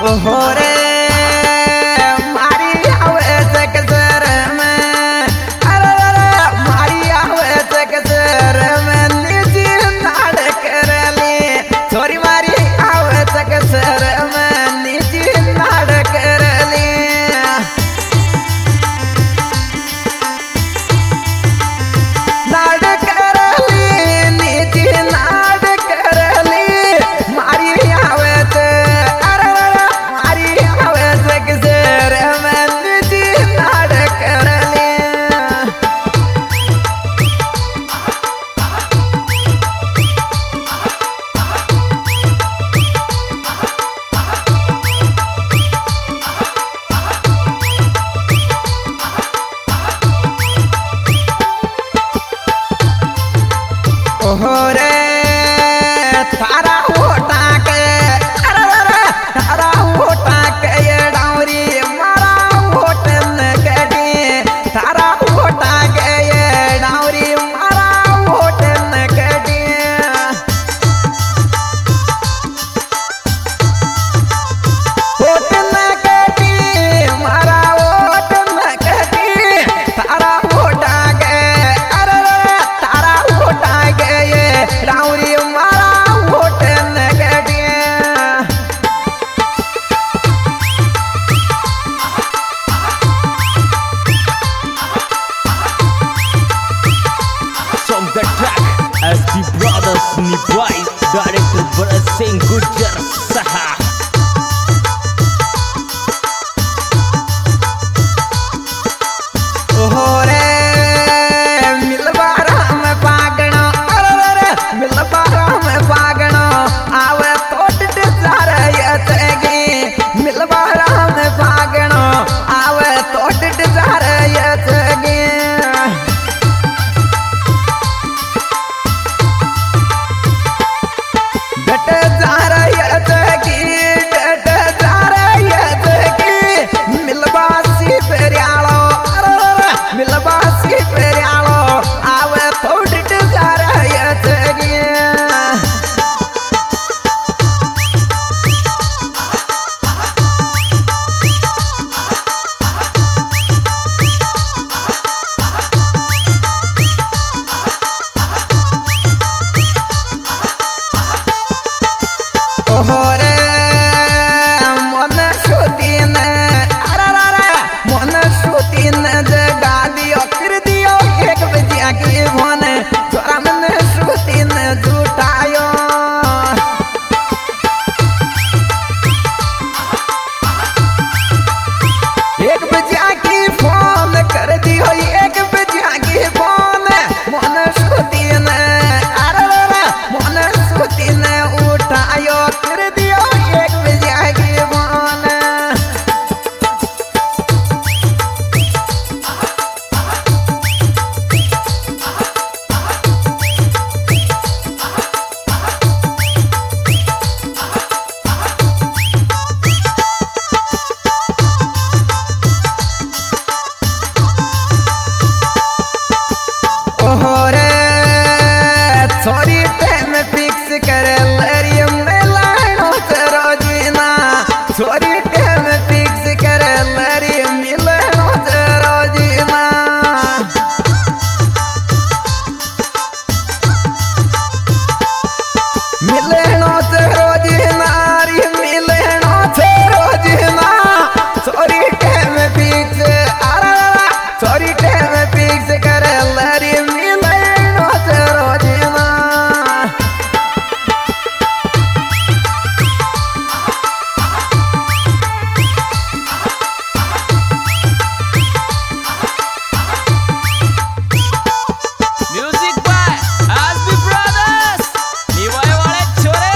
ओहो रे मारी आवे जगजर में, अरे मारी आवे जगजर में निजी नाड़ करली, छोरी मारी आवे जगजर में निजी नाड़ करली। नाड़ करली निजी नाड़ करली मारी आवे ओहो रे थारा होटा के, अरे थारा होटा के ये डावरी मारा होटन कटी, थारा होटा के ये डावरी मारा होटन कटी। होटन कटी मारा होटन कटी, थारा होटा के, अरे थारा होटा के डावरी मारा होटन कटी। Song the track SB Brothers Nibai, director Bharat Singh Gujjar Saha. ओहो रे मिलबारा में पागणो, अरे मिलबारा में पागणो आवे तोट डिजार यतगी, मिलबारा में पागणो आवे तोट डिजार यतगी। डट जार यतगी, डट जार यतगी मिलबासी पेरियालो, मिलबासी पेरियालो आवे थोड़ी डिजार यतगी। ओहो रे मन सुतीन, अरे मन सुतीन जगा दियो फिर दियो एक बजिया की भन, छोरा मन सुतीन जुटायो। एक बजिया की फोन कर दियो, एक बजिया की फोन मन सुतीन, अरे मन सुतीन उठायो कर दियो एक बजिया की फोन। ओहो रे छोरी टाइम फिक्स करे लरी में लाइनो तेरो जीना, छोरी टाइम फिक्स करे लरी मिलनो तेरो जीना। मिलनो तेरो जीना री मिलनो तेरो जीना, छोरी टाइम फिक्स, अरे छोरी टाइम फिक्स करे लरी मिलनो तेरो जीना। Music by SB Brothers Nibai wale chore।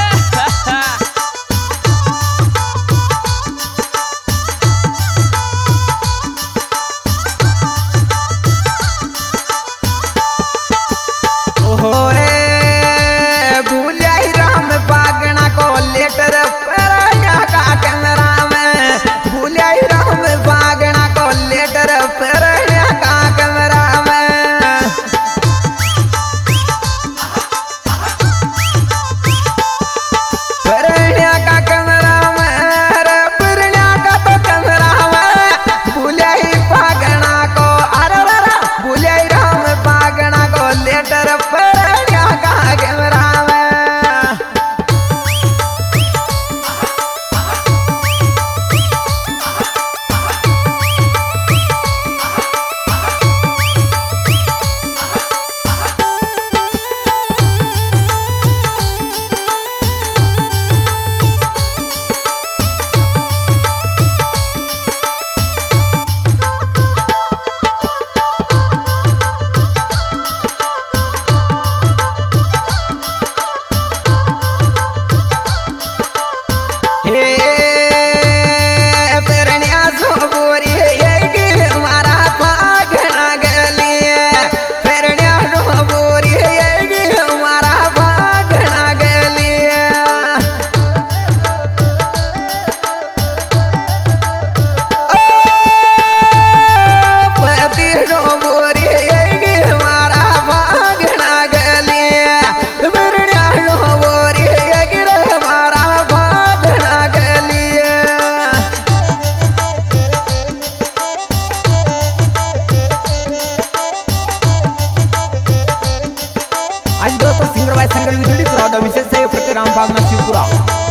Singer by singer Vidhuri पुरा विशेष सहयोग करते Rambagh नसीपुरा।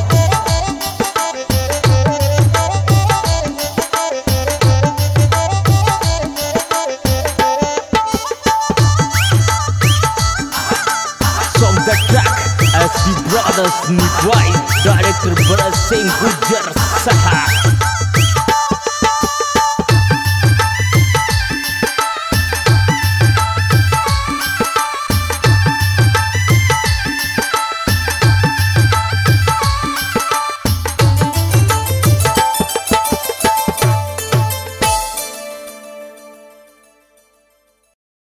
From the track SP Brothers Nipwai, director Bharat Singh Gujar Saha.